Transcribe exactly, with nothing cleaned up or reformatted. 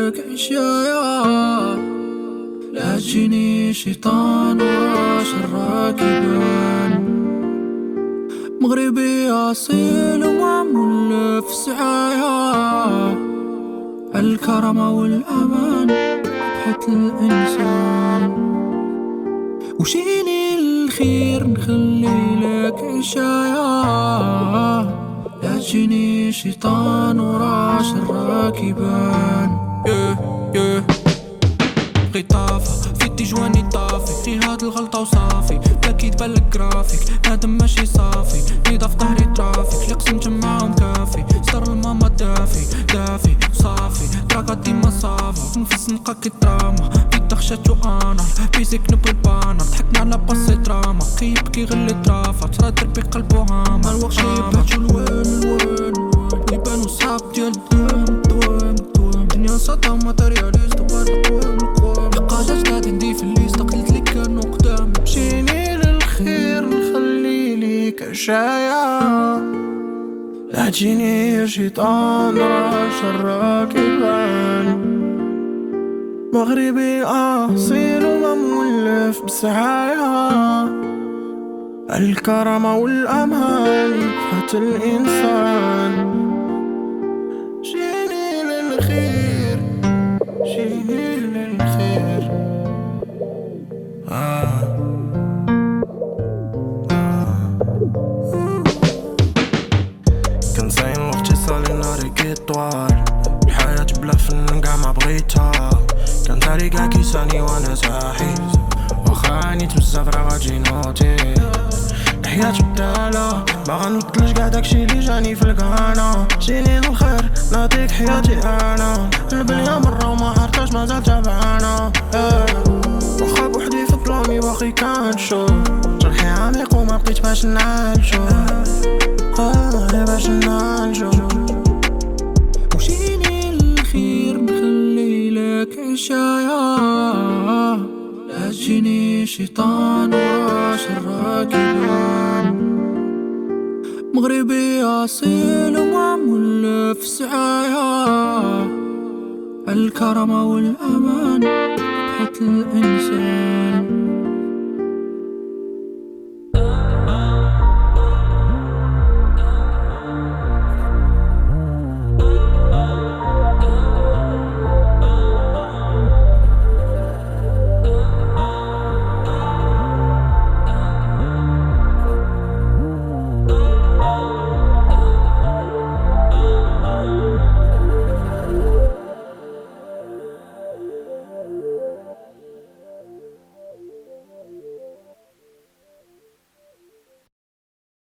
لك عشايا، لا تجيني شيطان ورا شراك يبان. مغربي أصيل ومعمول في سعايا، الكرم والأمان بحث الإنسان. وشيني الخير نخلي لك عشايا، لا تجيني شيطان ورا شراك يبان. yeah, yeah. غطافة في التجواني طافي، في هاد الغلطة وصافي، أكيد بالك جرافيك هذا ماشي صافي. نضاف ظهري ترافيك اللي قسمت معاهم كافي، صار الماما دافي دافي صافي. تراكا ديما صافا نفس نلقاك الدراما، بيت خشات وانا بيزيك نبغي البانا. ضحكنا على باسي دراما، كي يبكي غير الطرافة ترى بي قلبو هاما. الوقت شيباتو الوين الوين يبانو صعب ديال الدوام الدوام الدوام. دنيا صدام ماترياليست وبعد القوام القوام. حقاجات قاعد ندي في الليست قلت لك كانو قدام. مشيني للخير نخلي ليك عشايا، لا تجيني شيطان راه شراك يبان. مغربي أصيل وما مولف بسعايا، الكرم والأمان بحث الإنسان. جيني للخير جيني للخير آه. كان زين وقتي صالي ناري كيطوال، الحياة بلا فن قاع ما بغيتها. كان طريقة كيساني وانا ساحي، وخاني تمسافرة غاجي نوتي. الحياة بدالة ما غنطلش قاع داكشي اللي جاني في القانا. جيني للخير نعطيك حياتي انا، البلية مرة وما عرفتش مازال تابعانا. واخا بوحدي في ظلامي واخي كنشوف، جرحي عميق وما بقيت باش نعالجو آه باش نعالجو. وشيني الخير نخلي لك عشايا، لا تجيني شيطان ورا شراك يبان. مغربي أصيل ومعمول في سعايا، الكرم والأمان بحث الإنسان.